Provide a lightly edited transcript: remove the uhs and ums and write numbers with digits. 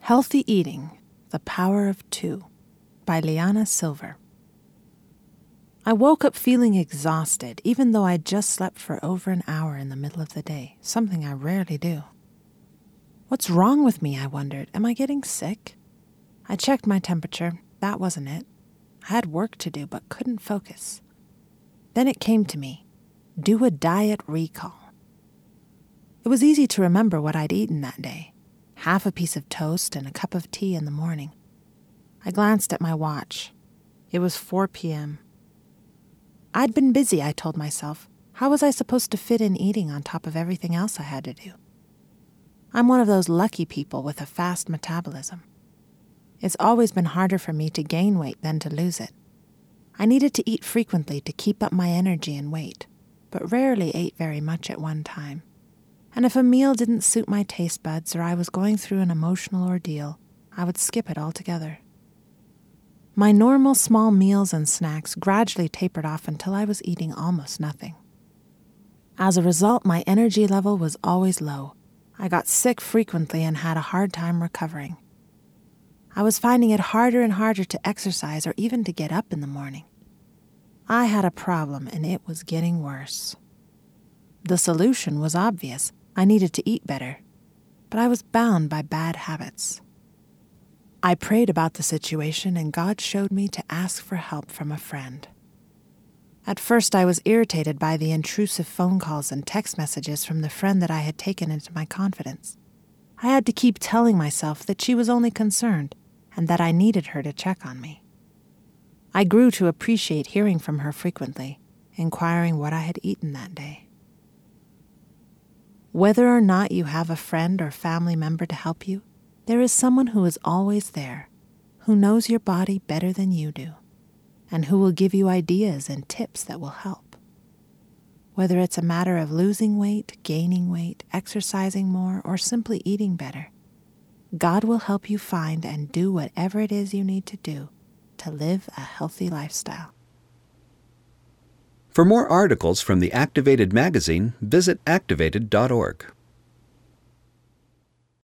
Healthy Eating, The Power of Two by Liana Silver. I woke up feeling exhausted, even though I'd just slept for over an hour in the middle of the day, something I rarely do. What's wrong with me, I wondered. Am I getting sick? I checked my temperature. That wasn't it. I had work to do, but couldn't focus. Then it came to me. Do a diet recall. It was easy to remember what I'd eaten that day. Half a piece of toast and a cup of tea in the morning. I glanced at my watch. It was 4 p.m. I'd been busy, I told myself. How was I supposed to fit in eating on top of everything else I had to do? I'm one of those lucky people with a fast metabolism. It's always been harder for me to gain weight than to lose it. I needed to eat frequently to keep up my energy and weight, but rarely ate very much at one time. And if a meal didn't suit my taste buds or I was going through an emotional ordeal, I would skip it altogether. My normal small meals and snacks gradually tapered off until I was eating almost nothing. As a result, my energy level was always low. I got sick frequently and had a hard time recovering. I was finding it harder and harder to exercise or even to get up in the morning. I had a problem and it was getting worse. The solution was obvious. I needed to eat better, but I was bound by bad habits. I prayed about the situation and God showed me to ask for help from a friend. At first I was irritated by the intrusive phone calls and text messages from the friend that I had taken into my confidence. I had to keep telling myself that she was only concerned and that I needed her to check on me. I grew to appreciate hearing from her frequently, inquiring what I had eaten that day. Whether or not you have a friend or family member to help you, there is someone who is always there, who knows your body better than you do, and who will give you ideas and tips that will help. Whether it's a matter of losing weight, gaining weight, exercising more, or simply eating better, God will help you find and do whatever it is you need to do to live a healthy lifestyle. For more articles from the Activated magazine, visit activated.org.